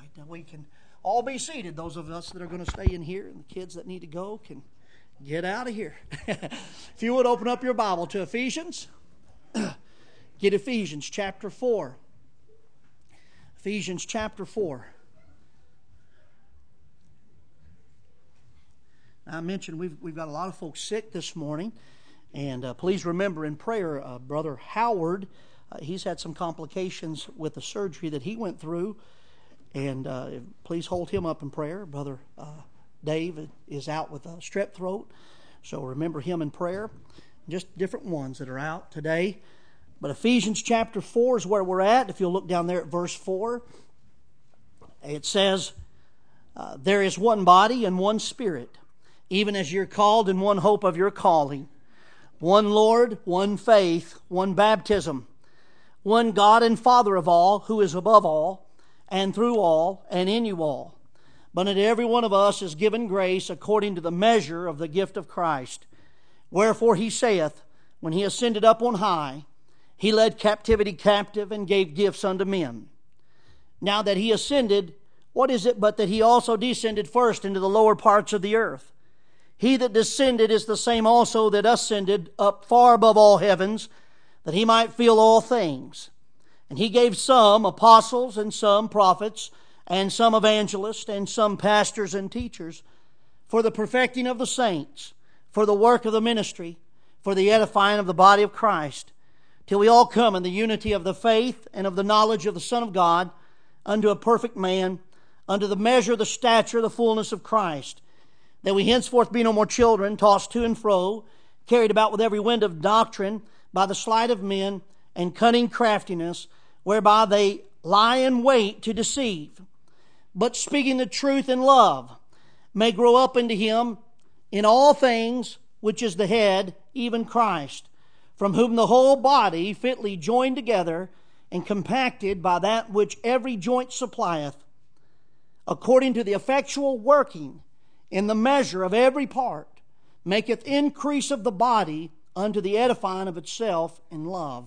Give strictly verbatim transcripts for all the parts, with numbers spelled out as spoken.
right. We can all be seated. Those of us that are going to stay in here, and the kids that need to go can get out of here. If you would open up your Bible to Ephesians. Get Ephesians chapter four. Ephesians chapter four. Now, I mentioned we've we've got a lot of folks sick this morning, and uh, please remember in prayer, uh, Brother Howard. Uh, he's had some complications with the surgery that he went through, and uh, please hold him up in prayer. Brother uh, Dave is out with a strep throat, so remember him in prayer. Just different ones that are out today. But Ephesians chapter four is where we're at. If you'll look down there at verse four, it says, uh, there is one body and one Spirit, even as you're called in one hope of your calling. One Lord, one faith, one baptism, one God and Father of all, who is above all, and through all, and in you all. But unto every one of us is given grace according to the measure of the gift of Christ. Wherefore he saith, when he ascended up on high, he led captivity captive and gave gifts unto men. Now that he ascended, what is it but that he also descended first into the lower parts of the earth? He that descended is the same also that ascended up far above all heavens, that he might fill all things. And he gave some apostles, and some prophets, and some evangelists, and some pastors and teachers, for the perfecting of the saints, for the work of the ministry, for the edifying of the body of Christ, till we all come in the unity of the faith and of the knowledge of the Son of God, unto a perfect man, unto the measure of the stature of the fullness of Christ, that we henceforth be no more children, tossed to and fro, carried about with every wind of doctrine, by the sleight of men, and cunning craftiness, whereby they lie in wait to deceive. But speaking the truth in love, may grow up into him in all things, which is the head, even Christ, from whom the whole body, fitly joined together, and compacted by that which every joint supplieth, according to the effectual working in the measure of every part, maketh increase of the body unto the edifying of itself in love.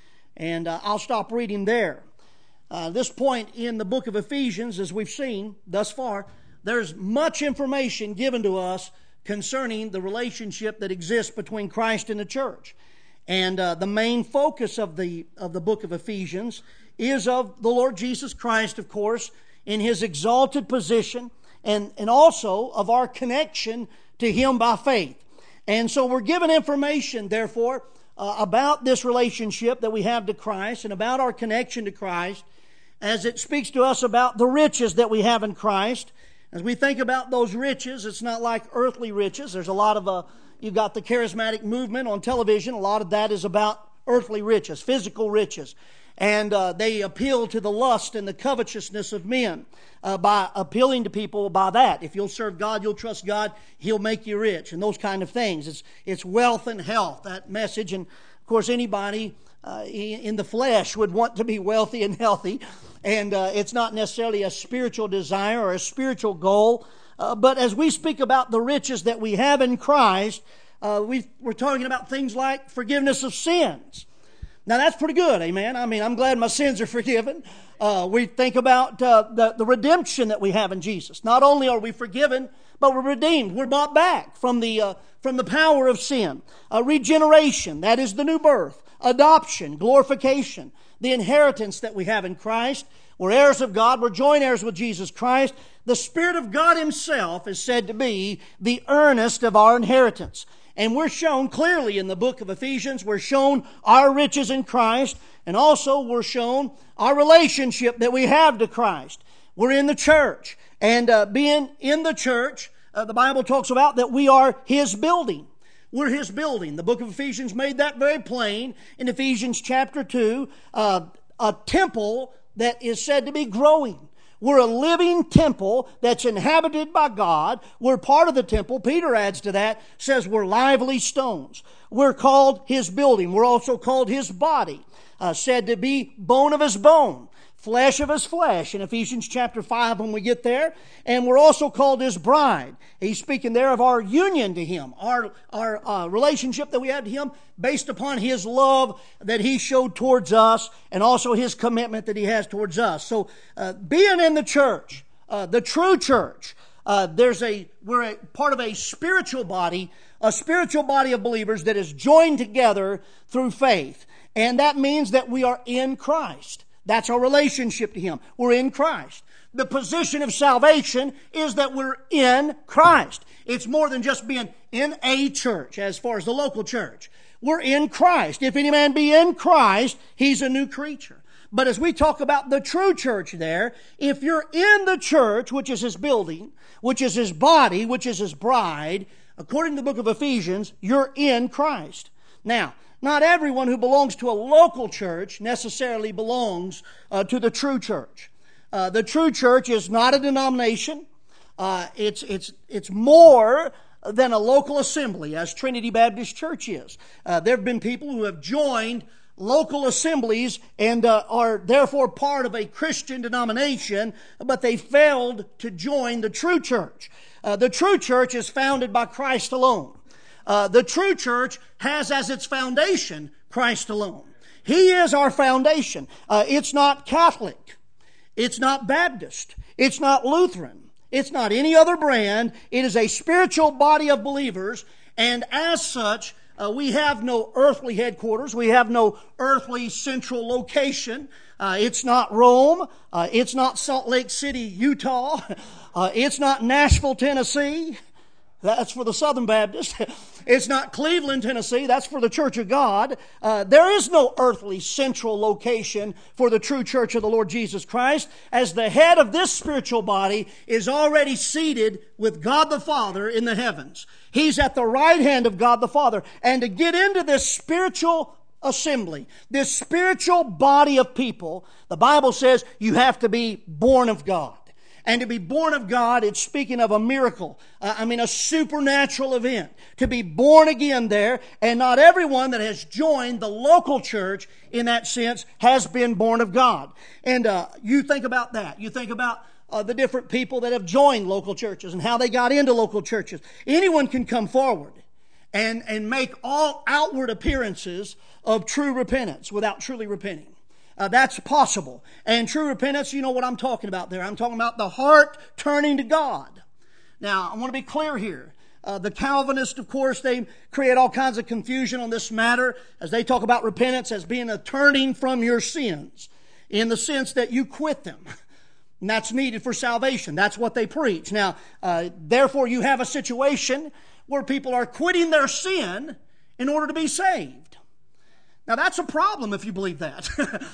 And uh, I'll stop reading there. Uh, this point in the book of Ephesians, as we've seen thus far, there's much information given to us concerning the relationship that exists between Christ and the church. And uh, the main focus of the of the book of Ephesians is of the Lord Jesus Christ, of course, in his exalted position, and, and also of our connection to him by faith. And so we're given information, therefore, uh, about this relationship that we have to Christ and about our connection to Christ, as it speaks to us about the riches that we have in Christ. As we think about those riches, it's not like earthly riches. There's a lot of, uh, you've got the charismatic movement on television. A lot of that is about earthly riches, physical riches. And uh, they appeal to the lust and the covetousness of men uh, by appealing to people by that. If you'll serve God, you'll trust God, He'll make you rich, and those kind of things. It's it's wealth and health, that message. And, of course, anybody uh, in the flesh would want to be wealthy and healthy. And uh, it's not necessarily a spiritual desire or a spiritual goal. Uh, but as we speak about the riches that we have in Christ, uh, we, we're talking about things like forgiveness of sins. Now, that's pretty good, amen? I mean, I'm glad my sins are forgiven. Uh, we think about uh, the, the redemption that we have in Jesus. Not only are we forgiven, but we're redeemed. We're bought back from the, uh, from the power of sin. Uh, regeneration, that is the new birth. Adoption, glorification, the inheritance that we have in Christ. We're heirs of God. We're joint heirs with Jesus Christ. The Spirit of God Himself is said to be the earnest of our inheritance. And we're shown clearly in the book of Ephesians, we're shown our riches in Christ, and also we're shown our relationship that we have to Christ. We're in the church, and uh, being in the church, uh, the Bible talks about that we are His building. We're His building. The book of Ephesians made that very plain in Ephesians chapter two, uh, a temple that is said to be growing. We're a living temple that's inhabited by God. We're part of the temple. Peter adds to that, says we're lively stones. We're called His building. We're also called His body, uh, said to be bone of His bone, flesh of his flesh in Ephesians chapter five when we get there. And we're also called his bride. He's speaking there of our union to him, our, our uh, relationship that we have to him based upon his love that he showed towards us and also his commitment that he has towards us. So uh, being in the church, uh, the true church, uh, there's a we're a part of a spiritual body, a spiritual body of believers that is joined together through faith. And that means that we are in Christ. That's our relationship to him. We're in Christ. The position of salvation is that we're in Christ. It's more than just being in a church as far as the local church. We're in Christ. If any man be in Christ, he's a new creature. But as we talk about the true church there, if you're in the church, which is his building, which is his body, which is his bride, according to the book of Ephesians, you're in Christ. Now, not everyone who belongs to a local church necessarily belongs uh, to the true church. Uh, the true church is not a denomination. Uh, it's it's it's more than a local assembly, as Trinity Baptist Church is. Uh, there have been people who have joined local assemblies and uh, are therefore part of a Christian denomination, but they failed to join the true church. Uh, the true church is founded by Christ alone. Uh, the true church has as its foundation Christ alone. He is our foundation. Uh, it's not Catholic. It's not Baptist. It's not Lutheran. It's not any other brand. It is a spiritual body of believers, and as such, uh, we have no earthly headquarters. We have no earthly central location. Uh, it's not Rome. Uh, it's not Salt Lake City, Utah. Uh, it's not Nashville, Tennessee. That's for the Southern Baptist. It's not Cleveland, Tennessee. That's for the Church of God. Uh, there is no earthly central location for the true church of the Lord Jesus Christ, as the head of this spiritual body is already seated with God the Father in the heavens. He's at the right hand of God the Father. And to get into this spiritual assembly, this spiritual body of people, the Bible says you have to be born of God. And to be born of God, it's speaking of a miracle. Uh, I mean, a supernatural event. To be born again there, and not everyone that has joined the local church in that sense has been born of God. And uh, you think about that. You think about uh, the different people that have joined local churches and how they got into local churches. Anyone can come forward and, and make all outward appearances of true repentance without truly repenting. Uh, that's possible. And true repentance, you know what I'm talking about there. I'm talking about the heart turning to God. Now, I want to be clear here. Uh, the Calvinists, of course, they create all kinds of confusion on this matter as they talk about repentance as being a turning from your sins in the sense that you quit them. And that's needed for salvation. That's what they preach. Now, uh, therefore, you have a situation where people are quitting their sin in order to be saved. Now, that's a problem if you believe that.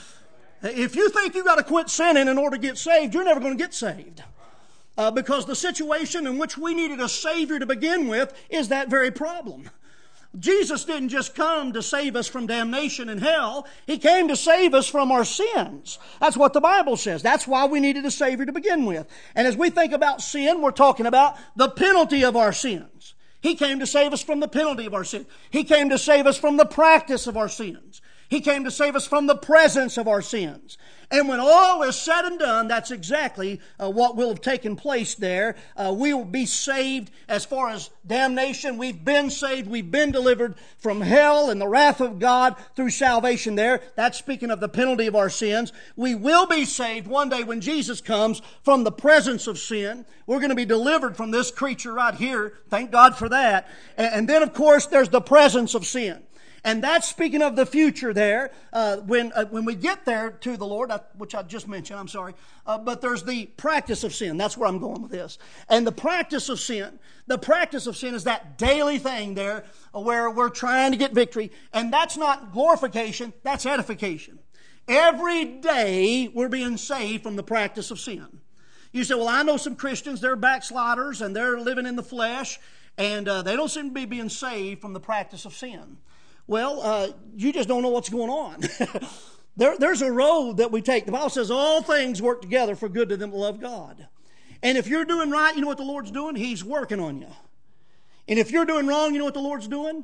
If you think you've got to quit sinning in order to get saved, you're never going to get saved. Uh, because the situation in which we needed a Savior to begin with is that very problem. Jesus didn't just come to save us from damnation and hell. He came to save us from our sins. That's what the Bible says. That's why we needed a Savior to begin with. And as we think about sin, we're talking about the penalty of our sins. He came to save us from the penalty of our sin. He came to save us from the practice of our sins. He came to save us from the presence of our sins. And when all is said and done, that's exactly uh, what will have taken place there. Uh, we will be saved as far as damnation. We've been saved. We've been delivered from hell and the wrath of God through salvation there. That's speaking of the penalty of our sins. We will be saved one day when Jesus comes from the presence of sin. We're going to be delivered from this creature right here. Thank God for that. And, and then, of course, there's the presence of sin. And that's speaking of the future there, uh, when uh, when we get there to the Lord, uh, which I just mentioned, I'm sorry. Uh, but there's the practice of sin. That's where I'm going with this. And the practice of sin, the practice of sin is that daily thing there where we're trying to get victory. And that's not glorification, that's edification. Every day we're being saved from the practice of sin. You say, well, I know some Christians, they're backsliders and they're living in the flesh, and uh, they don't seem to be being saved from the practice of sin. Well, uh, you just don't know what's going on. there, there's a road that we take. The Bible says all things work together for good to them that love God. And if you're doing right, you know what the Lord's doing? He's working on you. And if you're doing wrong, you know what the Lord's doing?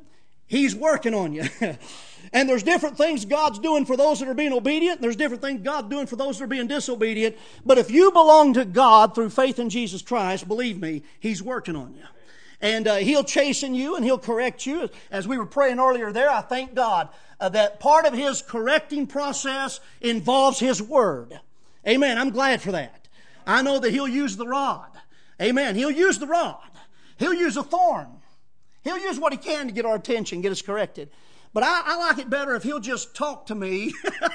He's working on you. And there's different things God's doing for those that are being obedient. And there's different things God's doing for those that are being disobedient. But if you belong to God through faith in Jesus Christ, believe me, He's working on you. And uh, He'll chasten you and He'll correct you. As we were praying earlier there, I thank God uh, that part of His correcting process involves His Word. Amen. I'm glad for that. I know that He'll use the rod. Amen. He'll use the rod. He'll use a thorn. He'll use what He can to get our attention, get us corrected. But I, I like it better if He'll just talk to me,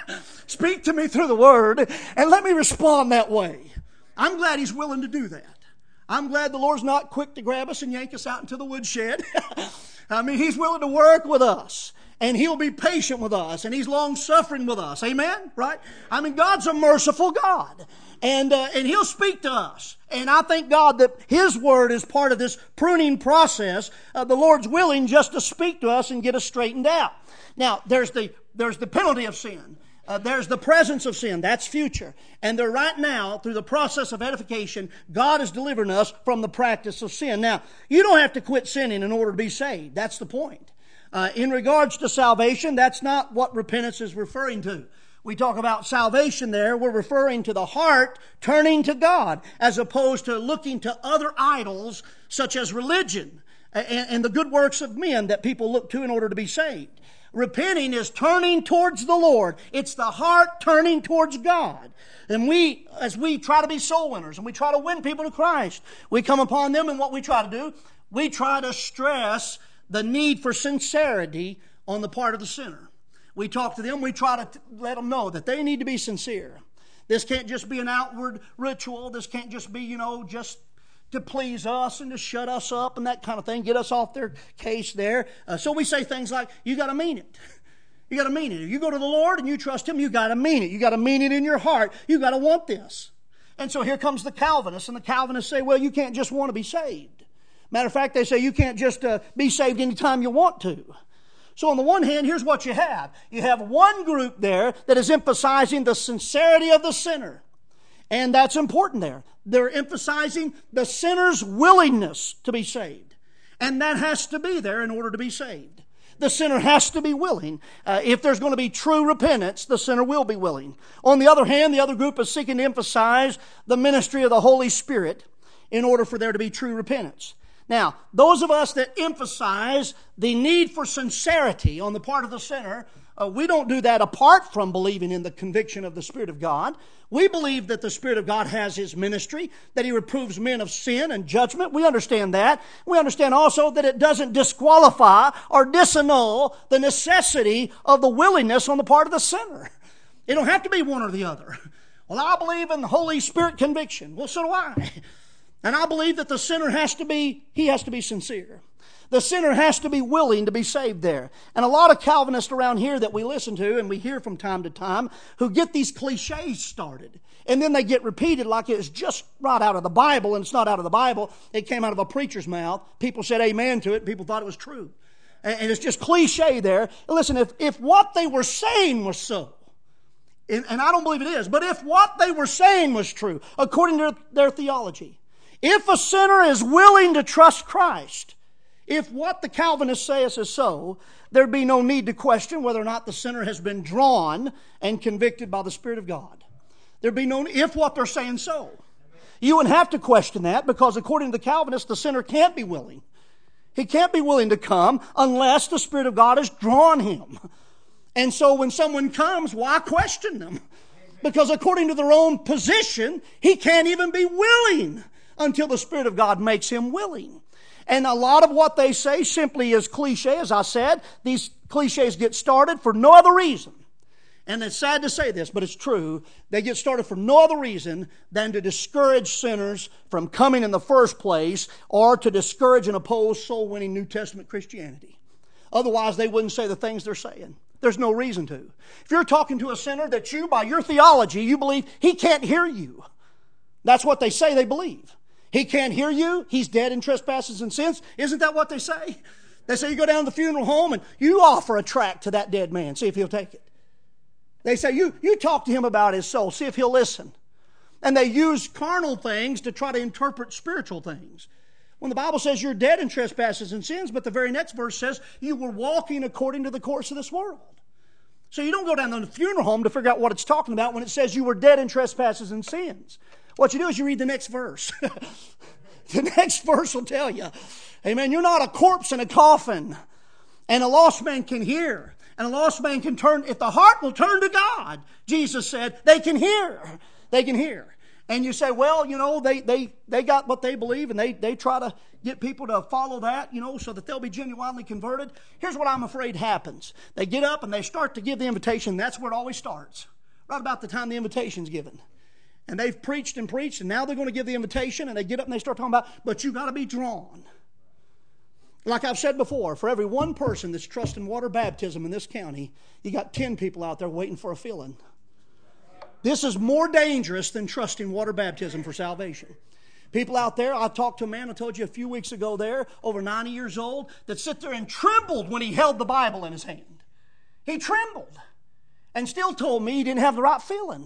speak to me through the Word, and let me respond that way. I'm glad He's willing to do that. I'm glad the Lord's not quick to grab us and yank us out into the woodshed. I mean, He's willing to work with us. And He'll be patient with us. And He's long-suffering with us. Amen? Right? I mean, God's a merciful God. And uh, and He'll speak to us. And I thank God that His Word is part of this pruning process. Uh, the Lord's willing just to speak to us and get us straightened out. Now, there's the there's the penalty of sin. Uh, there's the presence of sin. That's future. And there right now, through the process of edification, God is delivering us from the practice of sin. Now, you don't have to quit sinning in order to be saved. That's the point. Uh, in regards to salvation, that's not what repentance is referring to. We talk about salvation there, we're referring to the heart turning to God, as opposed to looking to other idols, such as religion and, and the good works of men that people look to in order to be saved. Repenting is turning towards the Lord. It's the heart turning towards God. And we, as we try to be soul winners and we try to win people to Christ, we come upon them, and what we try to do, we try to stress the need for sincerity on the part of the sinner. We talk to them, we try to t- let them know that they need to be sincere. This can't just be an outward ritual. This can't just be, you know, just to please us and to shut us up and that kind of thing, get us off their case there. Uh, so we say things like, you got to mean it. You got to mean it. If you go to the Lord and you trust Him, you got to mean it. You got to mean it in your heart. You got to want this. And so here comes the Calvinists, and the Calvinists say, well, you can't just want to be saved. Matter of fact, they say you can't just uh, be saved anytime you want to. So on the one hand, here's what you have. You have one group there that is emphasizing the sincerity of the sinner. And that's important there. They're emphasizing the sinner's willingness to be saved. And that has to be there in order to be saved. The sinner has to be willing. Uh, if there's going to be true repentance, the sinner will be willing. On the other hand, the other group is seeking to emphasize the ministry of the Holy Spirit in order for there to be true repentance. Now, those of us that emphasize the need for sincerity on the part of the sinner, uh, we don't do that apart from believing in the conviction of the Spirit of God. We believe that the Spirit of God has His ministry, that He reproves men of sin and judgment. We understand that. We understand also that it doesn't disqualify or disannul the necessity of the willingness on the part of the sinner. It don't have to be one or the other. Well, I believe in the Holy Spirit conviction. Well, so do I. And I believe that the sinner has to be, he has to be sincere. The sinner has to be willing to be saved there. And a lot of Calvinists around here that we listen to and we hear from time to time who get these cliches started. And then they get repeated like it's just right out of the Bible, and it's not out of the Bible. It came out of a preacher's mouth. People said amen to it. People thought it was true. And it's just cliche there. Listen, if, if what they were saying was so, and, and I don't believe it is, but if what they were saying was true, according to their theology, if a sinner is willing to trust Christ, if what the Calvinists say is so, there'd be no need to question whether or not the sinner has been drawn and convicted by the Spirit of God. There'd be no, if what they're saying so. You wouldn't have to question that, because according to the Calvinists, the sinner can't be willing. He can't be willing to come unless the Spirit of God has drawn him. And so when someone comes, why question them? Because according to their own position, he can't even be willing until the Spirit of God makes him willing. And a lot of what they say simply is cliche, as I said. These cliches get started for no other reason. And it's sad to say this, but it's true. They get started for no other reason than to discourage sinners from coming in the first place, or to discourage and oppose soul-winning New Testament Christianity. Otherwise, they wouldn't say the things they're saying. There's no reason to. If you're talking to a sinner that you, by your theology, you believe he can't hear you. That's what they say they believe. He can't hear you. He's dead in trespasses and sins. Isn't that what they say? They say you go down to the funeral home and you offer a tract to that dead man. See if he'll take it. They say you, you talk to him about his soul. See if he'll listen. And they use carnal things to try to interpret spiritual things. When the Bible says you're dead in trespasses and sins, but the very next verse says you were walking according to the course of this world. So you don't go down to the funeral home to figure out what it's talking about when it says you were dead in trespasses and sins. What you do is you read the next verse. The next verse will tell you, amen, you're not a corpse in a coffin. And a lost man can hear. And a lost man can turn, if the heart will turn to God, Jesus said, they can hear. They can hear. And you say, well, you know, they they they got what they believe, and they, they try to get people to follow that, you know, so that they'll be genuinely converted. Here's what I'm afraid happens. They get up and they start to give the invitation. That's where it always starts, right about the time the invitation's given. And they've preached and preached, and now they're going to give the invitation, and they get up and they start talking about, but you got to be drawn. Like I've said before, for every one person that's trusting water baptism in this county, you got ten people out there waiting for a filling. This is more dangerous than trusting water baptism for salvation. People out there, I talked to a man I told you a few weeks ago there, over ninety years old, that sit there and trembled when he held the Bible in his hand. He trembled and still told me he didn't have the right feeling.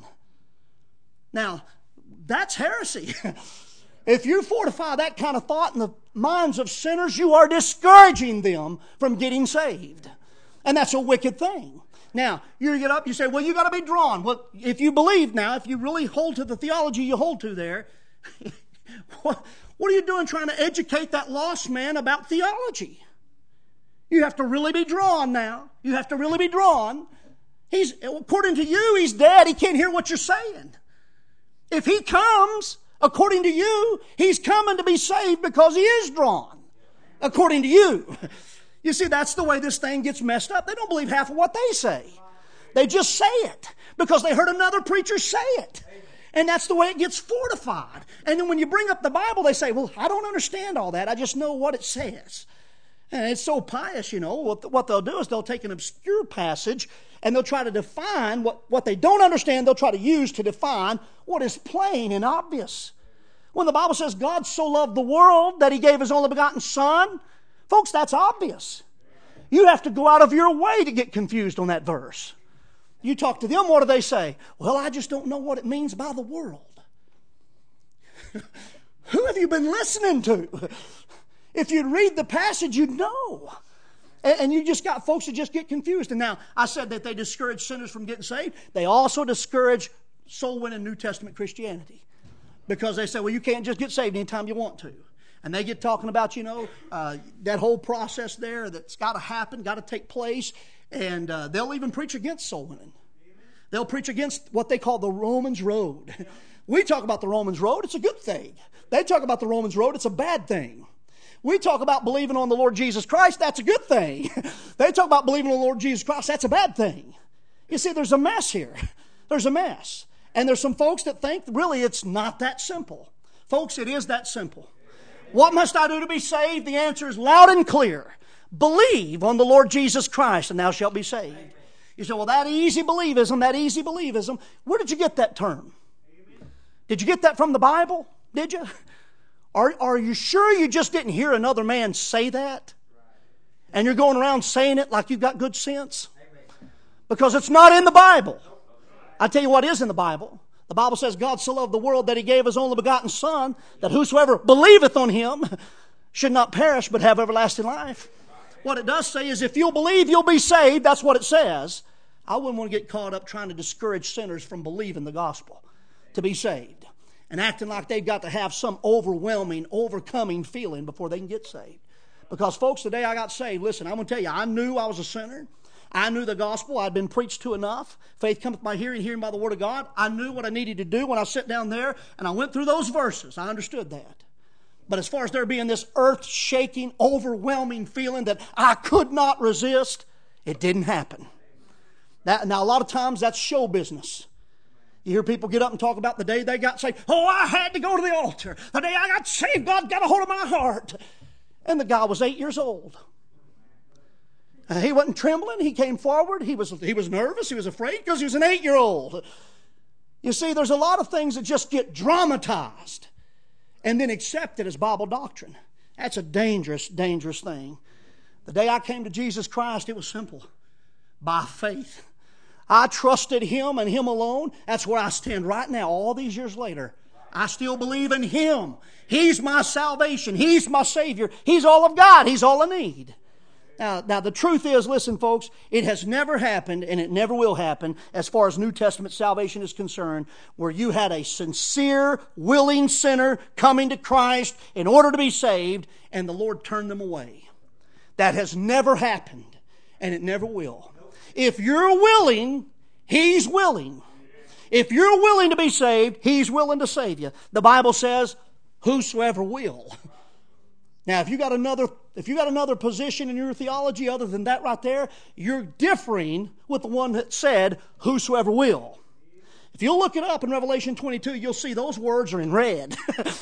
Now, that's heresy. If you fortify that kind of thought in the minds of sinners, you are discouraging them from getting saved. And that's a wicked thing. Now, you get up, you say, well, you got to be drawn. Well, if you believe now, if you really hold to the theology you hold to there, what, what are you doing trying to educate that lost man about theology? You have to really be drawn now. You have to really be drawn. He's, according to you, he's dead. He can't hear what you're saying. If he comes, according to you, he's coming to be saved because he is drawn, according to you. You see, that's the way this thing gets messed up. They don't believe half of what they say. They just say it because they heard another preacher say it. And that's the way it gets fortified. And then when you bring up the Bible, they say, well, I don't understand all that. I just know what it says. And it's so pious, you know. What, what they'll do is they'll take an obscure passage and they'll try to define what, what they don't understand. They'll try to use to define what is plain and obvious. When the Bible says God so loved the world that he gave his only begotten Son, folks, that's obvious. You have to go out of your way to get confused on that verse. You talk to them, what do they say? Well, I just don't know what it means by the world. Who have you been listening to? If you'd read the passage, you'd know. And, and you just got folks that just get confused. And now, I said that they discourage sinners from getting saved. They also discourage soul-winning New Testament Christianity. Because they say, well, you can't just get saved anytime you want to. And they get talking about, you know, uh, that whole process there that's got to happen, got to take place. And uh, they'll even preach against soul winning. They'll preach against what they call the Romans Road. We talk about the Romans Road, it's a good thing. They talk about the Romans Road, it's a bad thing. We talk about believing on the Lord Jesus Christ, that's a good thing. They talk about believing on the Lord Jesus Christ, that's a bad thing. You see, there's a mess here. There's a mess. And there's some folks that think, really, it's not that simple. Folks, it is that simple. What must I do to be saved? The answer is loud and clear. Believe on the Lord Jesus Christ, and thou shalt be saved. You say, well, that easy believism, that easy believism, where did you get that term? Did you get that from the Bible? Did you? Are, are you sure you just didn't hear another man say that? And you're going around saying it like you've got good sense? Because it's not in the Bible. I tell you what is in the Bible. The Bible says God so loved the world that he gave his only begotten Son, that whosoever believeth on him should not perish but have everlasting life. What it does say is if you'll believe, you'll be saved. That's what it says. I wouldn't want to get caught up trying to discourage sinners from believing the gospel to be saved and acting like they've got to have some overwhelming, overcoming feeling before they can get saved. Because, folks, the day I got saved, listen, I'm going to tell you, I knew I was a sinner. I knew the gospel. I'd been preached to enough. Faith cometh by hearing, hearing by the word of God. I knew what I needed to do when I sat down there, and I went through those verses. I understood that. But as far as there being this earth-shaking, overwhelming feeling that I could not resist, it didn't happen. That, now, a lot of times that's show business. You hear people get up and talk about the day they got saved. Oh, I had to go to the altar. The day I got saved, God got a hold of my heart. And the guy was eight years old. Uh, he wasn't trembling. He came forward. He was, he was nervous. He was afraid because he was an eight-year-old. You see, there's a lot of things that just get dramatized and then accepted as Bible doctrine. That's a dangerous, dangerous thing. The day I came to Jesus Christ, it was simple. By faith. I trusted him and him alone. That's where I stand right now, all these years later. I still believe in Him. He's my salvation. He's my Savior. He's all I've got. He's all I need. Now, now, the truth is, listen, folks, it has never happened, and it never will happen, as far as New Testament salvation is concerned, where you had a sincere, willing sinner coming to Christ in order to be saved, and the Lord turned them away. That has never happened, and it never will. If you're willing, He's willing. If you're willing to be saved, He's willing to save you. The Bible says, whosoever will. Now, if you got another, if you got another position in your theology other than that right there, you're differing with the one that said, whosoever will. If you'll look it up in Revelation twenty-two, you'll see those words are in red.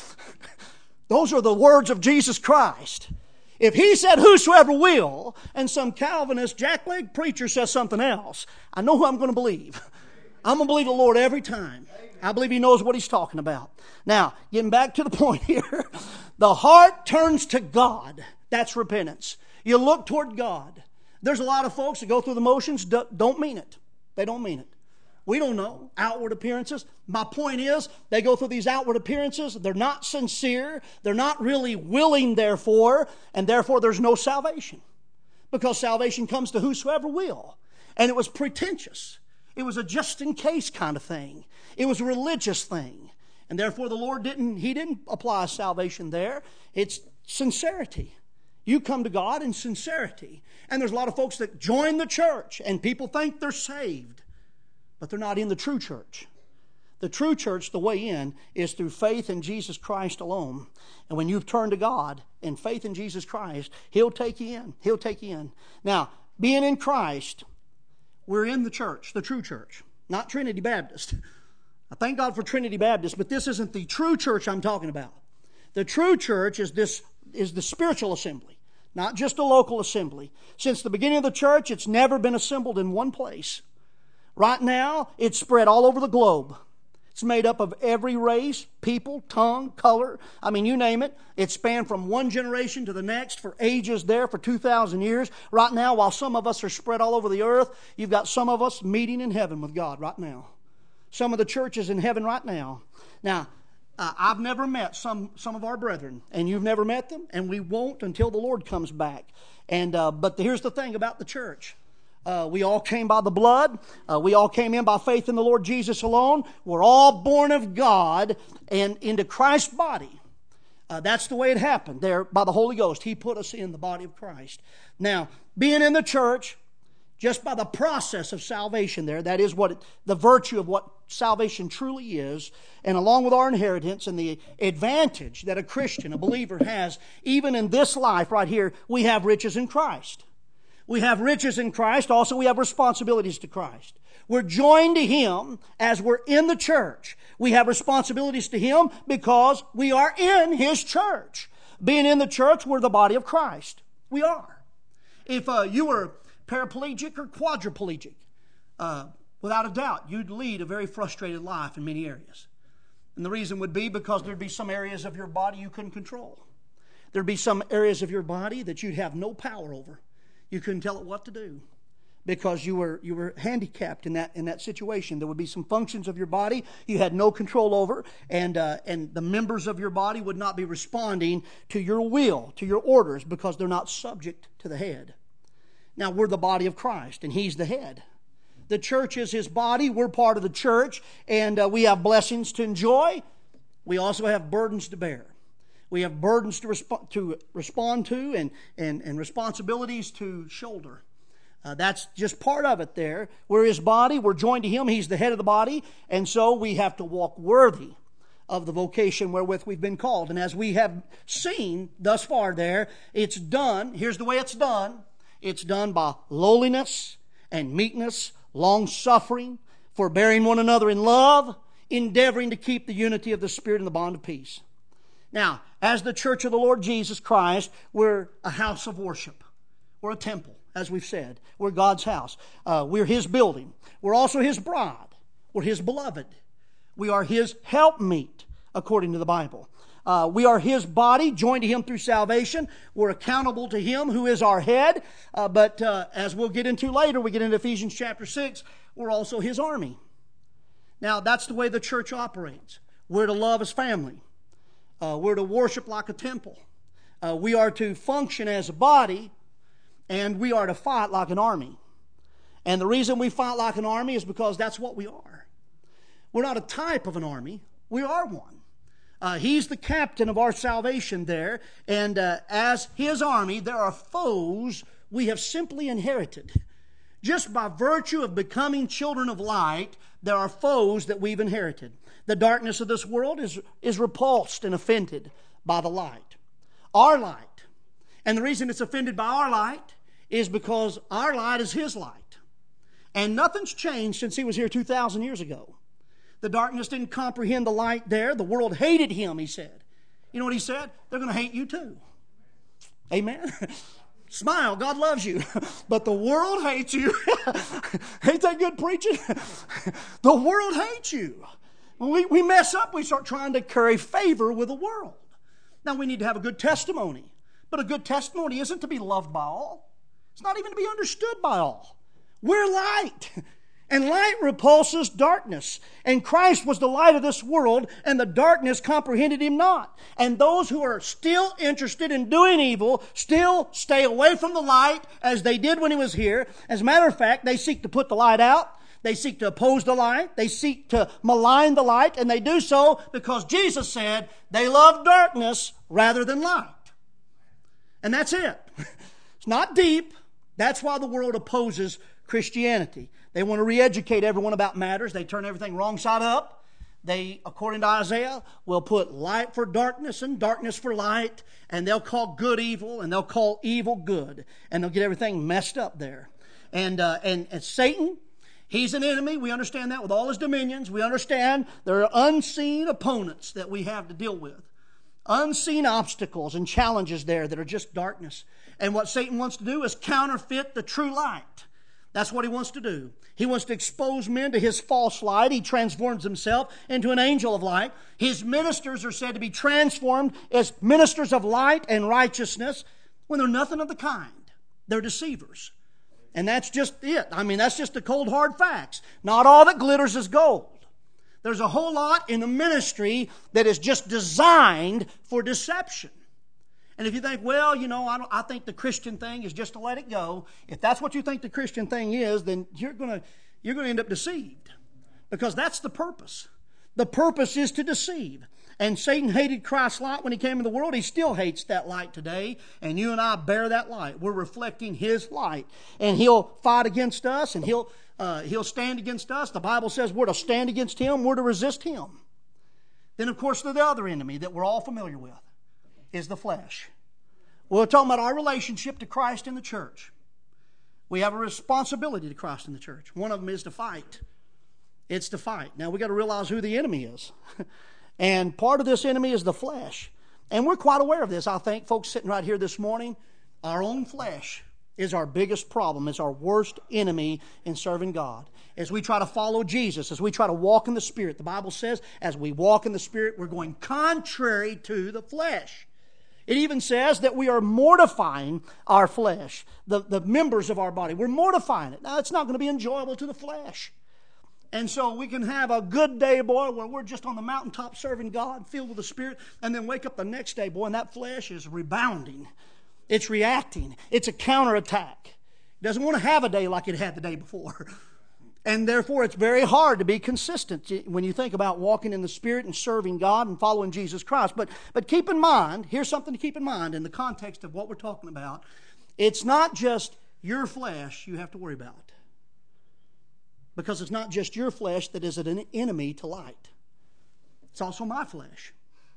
Those are the words of Jesus Christ. If He said, whosoever will, and some Calvinist, jackleg preacher says something else, I know who I'm going to believe. I'm going to believe the Lord every time. I believe He knows what He's talking about. Now, getting back to the point here. The heart turns to God. That's repentance. You look toward God. There's a lot of folks that go through the motions, don't mean it. They don't mean it. We don't know. Outward appearances. My point is, they go through these outward appearances. They're not sincere. They're not really willing, therefore, and therefore there's no salvation. Because salvation comes to whosoever will. And it was pretentious. It was a just-in-case kind of thing. It was a religious thing. And therefore the Lord didn't, He didn't apply salvation there. It's sincerity. You come to God in sincerity. And there's a lot of folks that join the church and people think they're saved. But they're not in the true church. The true church, the way in, is through faith in Jesus Christ alone. And when you've turned to God in faith in Jesus Christ, He'll take you in. He'll take you in. Now, being in Christ, we're in the church, the true church, not Trinity Baptist. I thank God for Trinity Baptist, but this isn't the true church I'm talking about. The true church is this is the spiritual assembly, not just a local assembly. Since the beginning of the church, it's never been assembled in one place. Right now, it's spread all over the globe. It's made up of every race, people, tongue, color. I mean, you name it. It's spanned from one generation to the next for ages there, for two thousand years. Right now, while some of us are spread all over the earth, you've got some of us meeting in heaven with God right now. Some of the churches in heaven right now. Now, uh, I've never met some, some of our brethren, and you've never met them, and we won't until the Lord comes back. And uh, but here's the thing about the church. Uh, we all came by the blood. Uh, we all came in by faith in the Lord Jesus alone. We're all born of God and into Christ's body. Uh, that's the way it happened there by the Holy Ghost. He put us in the body of Christ. Now, being in the church, just by the process of salvation there, that is what it, the virtue of what salvation truly is, and along with our inheritance and the advantage that a Christian, a believer has, even in this life right here, we have riches in Christ. We have riches in Christ. Also, we have responsibilities to Christ. We're joined to Him as we're in the church. We have responsibilities to Him because we are in His church. Being in the church, we're the body of Christ. We are. If uh, you were paraplegic or quadriplegic, uh, without a doubt, you'd lead a very frustrated life in many areas. And the reason would be because there'd be some areas of your body you couldn't control. There'd be some areas of your body that you'd have no power over. You couldn't tell it what to do because you were you were handicapped in that in that situation. There would be some functions of your body you had no control over, and uh, and the members of your body would not be responding to your will, to your orders, because they're not subject to the head. Now, we're the body of Christ, and He's the head. The church is His body. We're part of the church, and uh, we have blessings to enjoy. We also have burdens to bear. We have burdens to, resp- to respond to and, and, and responsibilities to shoulder. Uh, that's just part of it there. We're His body. We're joined to Him. He's the head of the body. And so we have to walk worthy of the vocation wherewith we've been called. And as we have seen thus far there, it's done. Here's the way it's done. It's done by lowliness and meekness, long-suffering, forbearing one another in love, endeavoring to keep the unity of the Spirit in the bond of peace. Now, as the church of the Lord Jesus Christ, we're a house of worship. We're a temple, as we've said. We're God's house. Uh, we're His building. We're also His bride. We're His beloved. We are His helpmeet, according to the Bible. Uh, we are His body, joined to Him through salvation. We're accountable to Him, who is our head. Uh, but uh, as we'll get into later, we get into Ephesians chapter six, we're also His army. Now, that's the way the church operates. We're to love as family. Uh, we're to worship like a temple. Uh, we are to function as a body, and we are to fight like an army. And the reason we fight like an army is because that's what we are. We're not a type of an army. We are one. Uh, he's the captain of our salvation there. And uh, as His army, there are foes we have simply inherited. Just by virtue of becoming children of light, there are foes that we've inherited. The darkness of this world is, is repulsed and offended by the light. Our light. And the reason it's offended by our light is because our light is His light. And nothing's changed since He was here two thousand years ago. The darkness didn't comprehend the light there. The world hated Him, He said. You know what He said? They're going to hate you too. Amen? Smile, God loves you. But the world hates you. Ain't that good preaching? The world hates you. When we, we mess up, we start trying to curry favor with the world. Now, we need to have a good testimony. But a good testimony isn't to be loved by all. It's not even to be understood by all. We're light. And light repulses darkness. And Christ was the light of this world, and the darkness comprehended Him not. And those who are still interested in doing evil still stay away from the light as they did when He was here. As a matter of fact, they seek to put the light out. They seek to oppose the light. They seek to malign the light. And they do so because Jesus said they love darkness rather than light. And that's it. It's not deep. That's why the world opposes Christianity. They want to re-educate everyone about matters. They turn everything wrong side up. They, according to Isaiah, will put light for darkness and darkness for light. And they'll call good evil and they'll call evil good. And they'll get everything messed up there. And, uh, and, and Satan, he's an enemy. We understand that with all his dominions. We understand there are unseen opponents that we have to deal with. Unseen obstacles and challenges there that are just darkness. And what Satan wants to do is counterfeit the true light. That's what he wants to do. He wants to expose men to his false light. He transforms himself into an angel of light. His ministers are said to be transformed as ministers of light and righteousness when they're nothing of the kind. They're deceivers. And that's just it. I mean, that's just the cold hard facts. Not all that glitters is gold. There's a whole lot in the ministry that is just designed for deception. And if you think, well, you know, I, don't, I think the Christian thing is just to let it go. If that's what you think the Christian thing is, then you're going to you're going to end up deceived. Because that's the purpose. The purpose is to deceive. And Satan hated Christ's light when He came into the world. He still hates that light today. And you and I bear that light. We're reflecting His light. And He'll fight against us and He'll, uh, he'll stand against us. The Bible says we're to stand against Him. We're to resist Him. Then, of course, the other enemy that we're all familiar with is the flesh. We're talking about our relationship to Christ in the church. We have a responsibility to Christ in the church. One of them is to fight. It's to fight. Now, we've got to realize who the enemy is. And part of this enemy is the flesh. And we're quite aware of this, I think. Folks sitting right here this morning, our own flesh is our biggest problem. It's our worst enemy in serving God. As we try to follow Jesus, as we try to walk in the Spirit, the Bible says, as we walk in the Spirit, we're going contrary to the flesh. It even says that we are mortifying our flesh, the, the members of our body. We're mortifying it. Now, it's not going to be enjoyable to the flesh. And so we can have a good day, boy, where we're just on the mountaintop serving God, filled with the Spirit, and then wake up the next day, boy, and that flesh is rebounding. It's reacting. It's a counterattack. It doesn't want to have a day like it had the day before. And therefore, it's very hard to be consistent when you think about walking in the Spirit and serving God and following Jesus Christ. But, but keep in mind, here's something to keep in mind in the context of what we're talking about. It's not just your flesh you have to worry about. Because it's not just your flesh that is an enemy to light. It's also my flesh.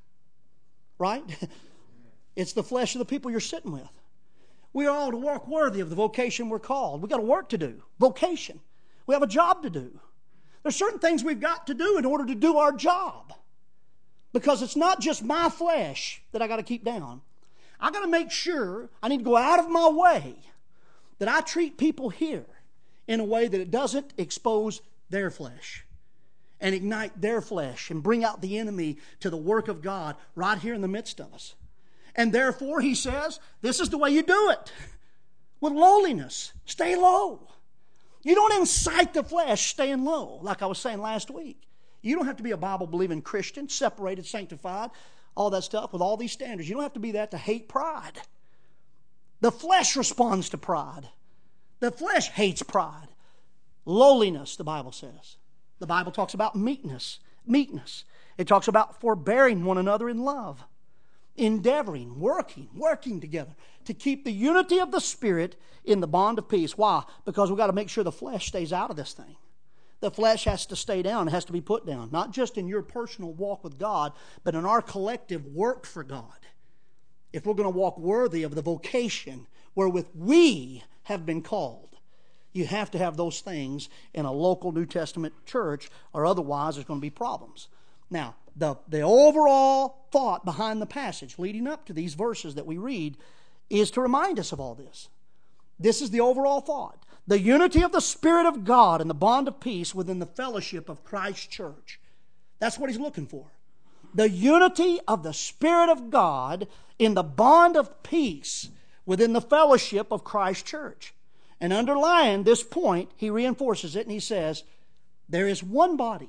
Right? It's the flesh of the people you're sitting with. We are all to walk worthy of the vocation we're called. We've got a work to do. Vocation. We have a job to do. There's certain things we've got to do in order to do our job. Because it's not just my flesh that I got to keep down. I got to make sure, I need to go out of my way, that I treat people here in a way that it doesn't expose their flesh and ignite their flesh and bring out the enemy to the work of God right here in the midst of us. And therefore, he says, this is the way you do it. With lowliness. Stay low. You don't incite the flesh staying low, like I was saying last week. You don't have to be a Bible-believing Christian, separated, sanctified, all that stuff with all these standards. You don't have to be that to hate pride. The flesh responds to pride. The flesh hates pride. Lowliness, the Bible says. The Bible talks about meekness. Meekness. It talks about forbearing one another in love. Endeavoring, working, working together to keep the unity of the Spirit in the bond of peace. Why? Because we've got to make sure the flesh stays out of this thing. The flesh has to stay down. It has to be put down. Not just in your personal walk with God, but in our collective work for God. If we're going to walk worthy of the vocation wherewith we have been called, you have to have those things in a local New Testament church, or otherwise there's going to be problems. Now, the, the overall thought behind the passage leading up to these verses that we read is to remind us of all this. This is the overall thought. The unity of the Spirit of God and the bond of peace within the fellowship of Christ's church. That's what he's looking for. The unity of the Spirit of God in the bond of peace within the fellowship of Christ's church. And underlying this point, he reinforces it and he says, there is one body.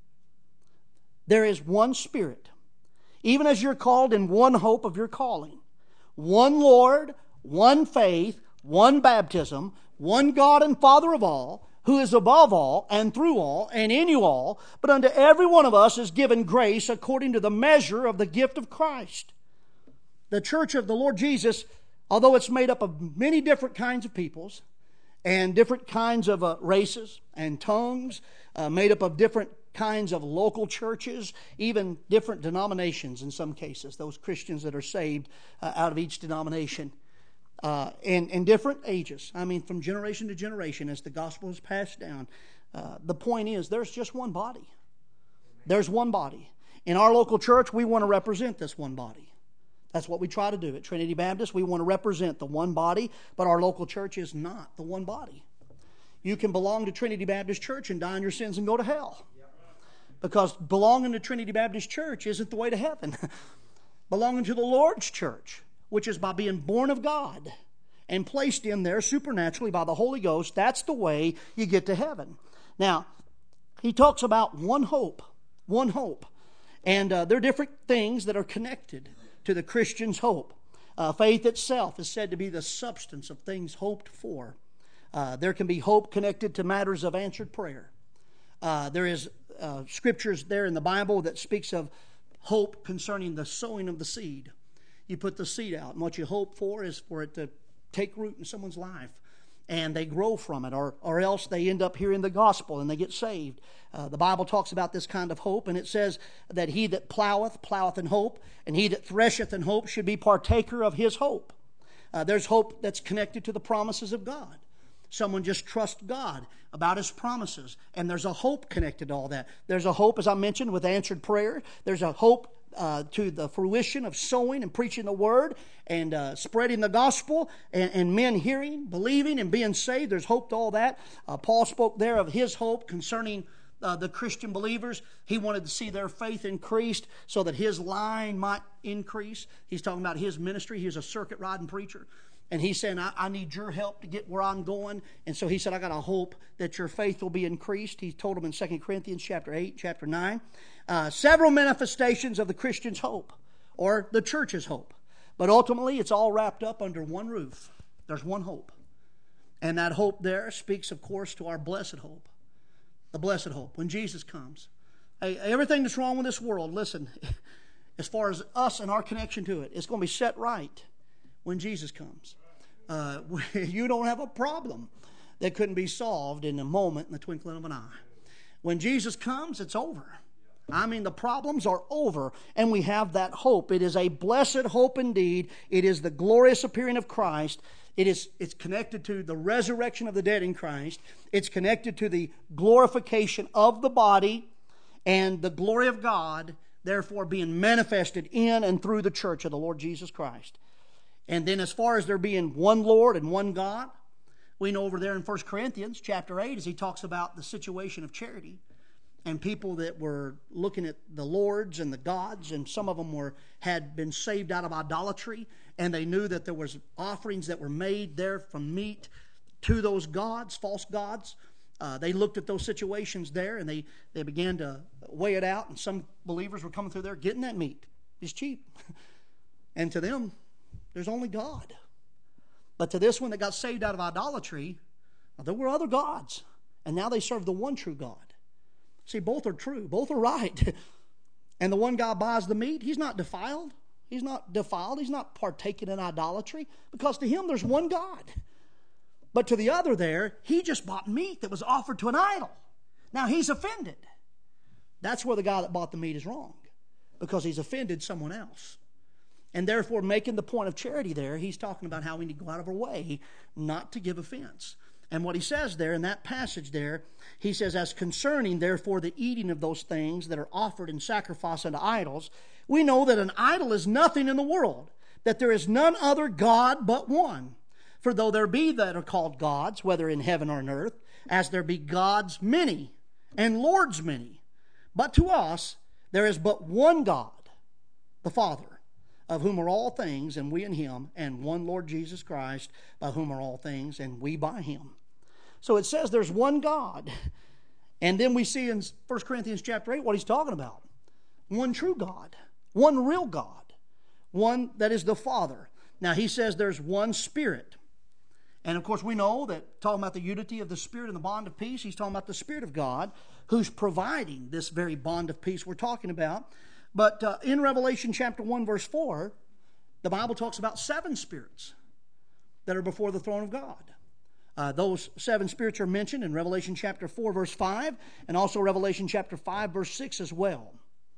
There is one Spirit. Even as you're called in one hope of your calling. One Lord, one faith, one baptism, one God and Father of all, who is above all and through all and in you all, but unto every one of us is given grace according to the measure of the gift of Christ. The church of the Lord Jesus, although it's made up of many different kinds of peoples and different kinds of uh, races and tongues, uh, made up of different kinds of local churches, even different denominations in some cases, those Christians that are saved uh, out of each denomination, uh, in, in different ages. I mean, from generation to generation as the gospel is passed down. Uh, the point is, there's just one body. There's one body. In our local church, we want to represent this one body. That's what we try to do at Trinity Baptist. We want to represent the one body, but our local church is not the one body. You can belong to Trinity Baptist Church and die in your sins and go to hell. Because belonging to Trinity Baptist Church isn't the way to heaven. Belonging to the Lord's church, which is by being born of God and placed in there supernaturally by the Holy Ghost, that's the way you get to heaven. Now, he talks about one hope. One hope. And uh, there are different things that are connected to the Christian's hope. Uh, faith itself is said to be the substance of things hoped for. Uh, there can be hope connected to matters of answered prayer. Uh, there is uh, scriptures there in the Bible that speaks of hope concerning the sowing of the seed. You put the seed out, and what you hope for is for it to take root in someone's life, and they grow from it, or, or else they end up hearing the gospel and they get saved. Uh, the Bible talks about this kind of hope, and it says that he that ploweth, ploweth in hope, and he that thresheth in hope should be partaker of his hope. Uh, there's hope that's connected to the promises of God. Someone just trusts God about His promises, and there's a hope connected to all that. There's a hope, as I mentioned, with answered prayer. There's a hope uh, to the fruition of sowing and preaching the Word and uh, spreading the gospel, and, and men hearing, believing, and being saved. There's hope to all that. Uh, Paul spoke there of his hope concerning uh, the Christian believers. He wanted to see their faith increased so that his line might increase. He's talking about his ministry. He was a circuit riding preacher. And he's saying, I, I need your help to get where I'm going. And so he said, I got a hope that your faith will be increased. He told them in Second Corinthians chapter eight, chapter nine. Uh, several manifestations of the Christian's hope, or the church's hope. But ultimately, it's all wrapped up under one roof. There's one hope. And that hope there speaks, of course, to our blessed hope. The blessed hope, when Jesus comes. Hey, everything that's wrong with this world, listen, as far as us and our connection to it, it's going to be set right when Jesus comes. Uh, you don't have a problem that couldn't be solved in a moment, in the twinkling of an eye. When Jesus comes, it's over. I mean, the problems are over, and we have that hope. It is a blessed hope indeed. It is the glorious appearing of Christ. It is, it's connected to the resurrection of the dead in Christ. It's connected to the glorification of the body and the glory of God, therefore being manifested in and through the church of the Lord Jesus Christ. And then as far as there being one Lord and one God, we know over there in First Corinthians chapter eight, as he talks about the situation of charity, and people that were looking at the lords and the gods, and some of them were had been saved out of idolatry, and they knew that there was offerings that were made there from meat to those gods, false gods. uh, they looked at those situations there and they, they began to weigh it out. And some believers were coming through there getting that meat. It's cheap. And to them, there's only God. But to this one that got saved out of idolatry, well, there were other gods. And now they serve the one true God. See, both are true. Both are right. And the one guy buys the meat, he's not defiled. He's not defiled. He's not partaking in idolatry. Because to him, there's one God. But to the other there, he just bought meat that was offered to an idol. Now he's offended. That's where the guy that bought the meat is wrong. Because he's offended someone else. And therefore, making the point of charity there, he's talking about how we need to go out of our way not to give offense. And what he says there in that passage there, he says, as concerning, therefore, the eating of those things that are offered in sacrifice unto idols, we know that an idol is nothing in the world, that there is none other God but one. For though there be that are called gods, whether in heaven or in earth, as there be gods many, and lords many, but to us there is but one God, the Father, of whom are all things, and we in him, and one Lord Jesus Christ, by whom are all things, and we by him. So it says there's one God. And then we see in First Corinthians chapter eight what he's talking about. One true God. One real God. One that is the Father. Now he says there's one Spirit. And of course we know that talking about the unity of the Spirit and the bond of peace, he's talking about the Spirit of God who's providing this very bond of peace we're talking about. But uh, in Revelation chapter one verse four, the Bible talks about seven spirits that are before the throne of God. Uh, those seven spirits are mentioned in Revelation chapter four verse five and also Revelation chapter five verse six as well.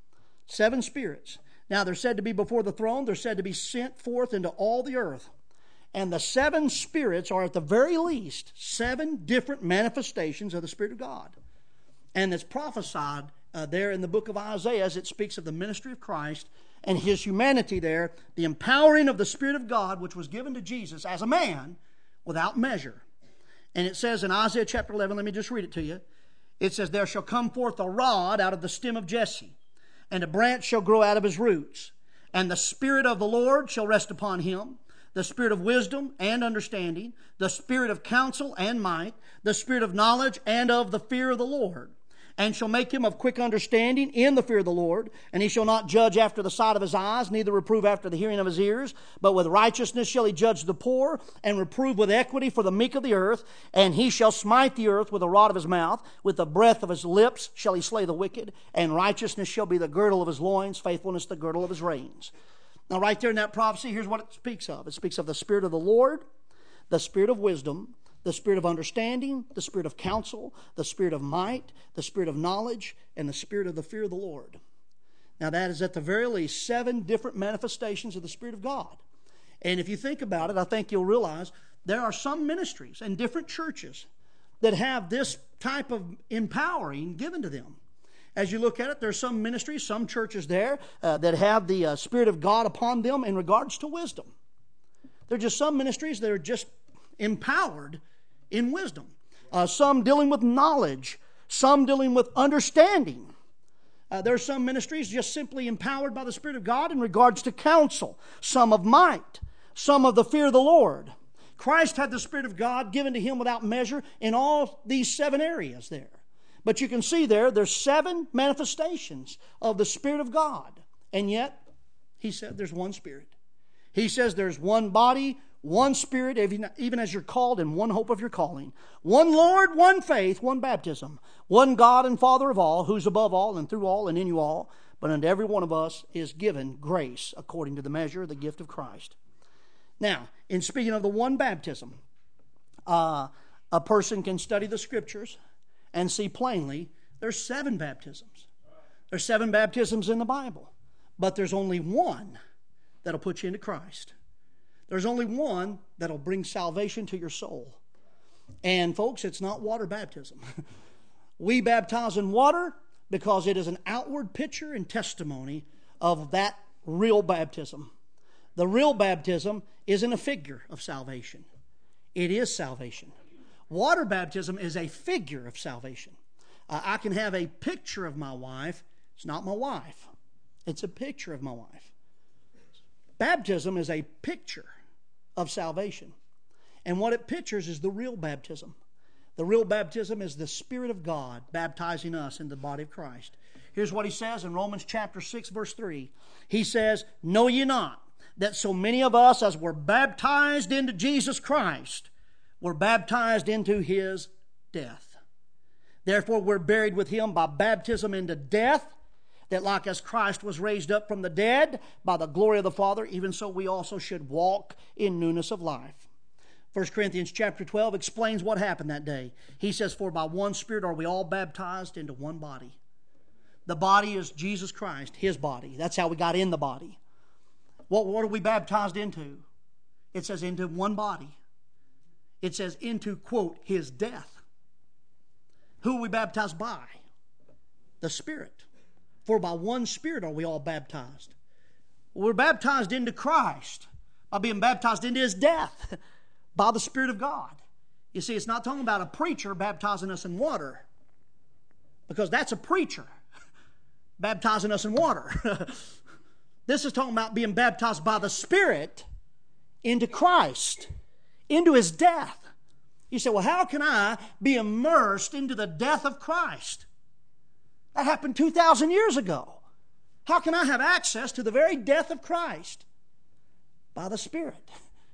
Seven spirits. Now they're said to be before the throne. They're said to be sent forth into all the earth. And the seven spirits are at the very least seven different manifestations of the Spirit of God. And it's prophesied Uh, there in the book of Isaiah as it speaks of the ministry of Christ and his humanity there, the empowering of the Spirit of God which was given to Jesus as a man without measure. And it says in Isaiah chapter eleven, let me just read it to you. It says, there shall come forth a rod out of the stem of Jesse, and a branch shall grow out of his roots. And the Spirit of the Lord shall rest upon him, the Spirit of wisdom and understanding, the Spirit of counsel and might, the Spirit of knowledge and of the fear of the Lord. And shall make him of quick understanding in the fear of the Lord. And he shall not judge after the sight of his eyes, neither reprove after the hearing of his ears. But with righteousness shall he judge the poor, and reprove with equity for the meek of the earth. And he shall smite the earth with the rod of his mouth. With the breath of his lips shall he slay the wicked. And righteousness shall be the girdle of his loins, faithfulness the girdle of his reins. Now right there in that prophecy, here's what it speaks of. It speaks of the Spirit of the Lord, the Spirit of wisdom, the Spirit of understanding, the Spirit of counsel, the Spirit of might, the Spirit of knowledge, and the Spirit of the fear of the Lord. Now that is at the very least seven different manifestations of the Spirit of God. And if you think about it, I think you'll realize there are some ministries and different churches that have this type of empowering given to them. As you look at it, there are some ministries, some churches there uh, that have the uh, Spirit of God upon them in regards to wisdom. There are just some ministries that are just empowered in wisdom. Uh, some dealing with knowledge. Some dealing with understanding. Uh, there are some ministries just simply empowered by the Spirit of God in regards to counsel. Some of might. Some of the fear of the Lord. Christ had the Spirit of God given to him without measure in all these seven areas there. But you can see there, there's seven manifestations of the Spirit of God. And yet, he said there's one Spirit. He says there's one body, one Spirit, even as you're called, and one hope of your calling. One Lord, one faith, one baptism. One God and Father of all, who's above all and through all and in you all. But unto every one of us is given grace according to the measure of the gift of Christ. Now, in speaking of the one baptism, uh, a person can study the Scriptures and see plainly there's seven baptisms. There's seven baptisms in the Bible. But there's only one that'll put you into Christ. There's only one that'll bring salvation to your soul. And folks, it's not water baptism. We baptize in water because it is an outward picture and testimony of that real baptism. The real baptism isn't a figure of salvation. It is salvation. Water baptism is a figure of salvation. Uh, I can have a picture of my wife. It's not my wife. It's a picture of my wife. Baptism is a picture of salvation. And what it pictures is the real baptism. The real baptism is the Spirit of God baptizing us in the body of Christ. Here's what he says in Romans chapter six, verse three. He says, "Know ye not that so many of us as were baptized into Jesus Christ were baptized into His death? Therefore we're buried with Him by baptism into death, that like as Christ was raised up from the dead by the glory of the Father, even so we also should walk in newness of life." First Corinthians chapter twelve explains what happened that day. He says, "For by one Spirit are we all baptized into one body." The body is Jesus Christ, His body. That's how we got in the body. What, what are we baptized into? It says into one body. It says into, quote, His death. Who are we baptized by? The Spirit. For by one Spirit are we all baptized. We're baptized into Christ by being baptized into His death by the Spirit of God. You see, it's not talking about a preacher baptizing us in water, because that's a preacher baptizing us in water. This is talking about being baptized by the Spirit into Christ, into His death. You say, well, how can I be immersed into the death of Christ? That happened two thousand years ago. How can I have access to the very death of Christ? By the Spirit.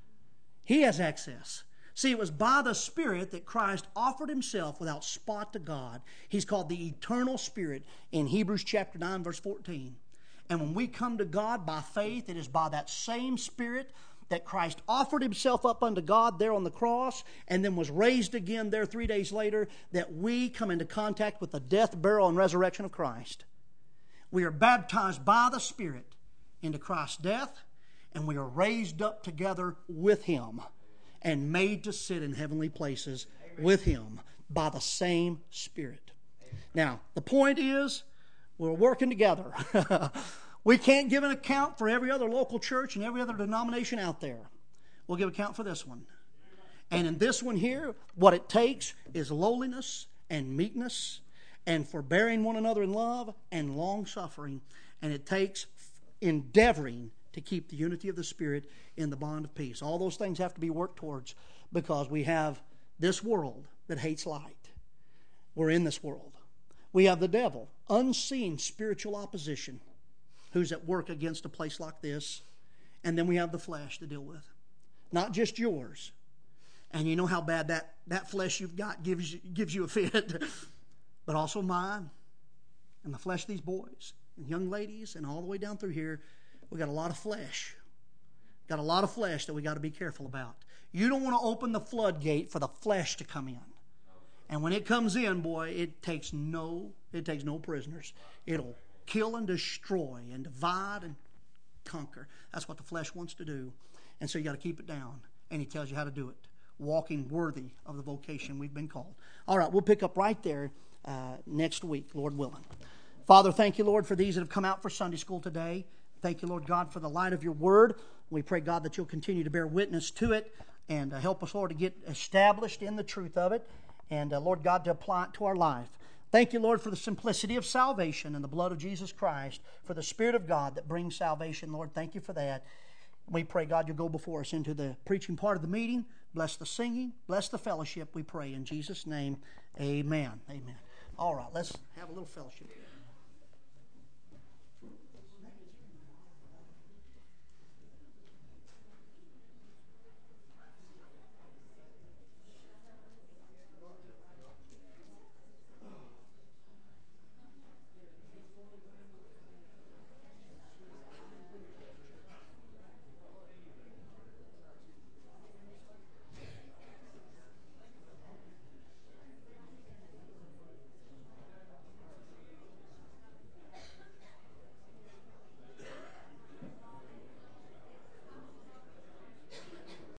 He has access. See, it was by the Spirit that Christ offered Himself without spot to God. He's called the eternal Spirit in Hebrews chapter nine, verse fourteen. And when we come to God by faith, it is by that same Spirit that Christ offered Himself up unto God there on the cross and then was raised again there three days later, that we come into contact with the death, burial, and resurrection of Christ. We are baptized by the Spirit into Christ's death, and we are raised up together with Him and made to sit in heavenly places with Him by the same Spirit. Now, the point is, we're working together. We can't give an account for every other local church and every other denomination out there. We'll give account for this one. And in this one here, what it takes is lowliness and meekness and forbearing one another in love and long-suffering. And it takes endeavoring to keep the unity of the Spirit in the bond of peace. All those things have to be worked towards, because we have this world that hates light. We're in this world. We have the devil, unseen spiritual opposition, who's at work against a place like this. And then we have the flesh to deal with. Not just yours. And you know how bad that, that flesh you've got gives you, gives you a fit. But also mine. And the flesh of these boys and young ladies and all the way down through here. We got a lot of flesh. Got a lot of flesh that we got to be careful about. You don't want to open the floodgate for the flesh to come in. And when it comes in, boy, it takes no, it takes no prisoners. It'll kill and destroy and divide and conquer. That's what the flesh wants to do. And so you got to keep it down. And He tells you how to do it. Walking worthy of the vocation we've been called. All right, we'll pick up right there uh, next week, Lord willing. Father, thank you, Lord, for these that have come out for Sunday school today. Thank you, Lord God, for the light of your word. We pray, God, that you'll continue to bear witness to it and uh, help us, Lord, to get established in the truth of it. And, uh, Lord God, to apply it to our life. Thank you, Lord, for the simplicity of salvation and the blood of Jesus Christ, for the Spirit of God that brings salvation. Lord, thank you for that. We pray, God, you'll go before us into the preaching part of the meeting. Bless the singing. Bless the fellowship, we pray. In Jesus' name, amen. Amen. All right, let's have a little fellowship.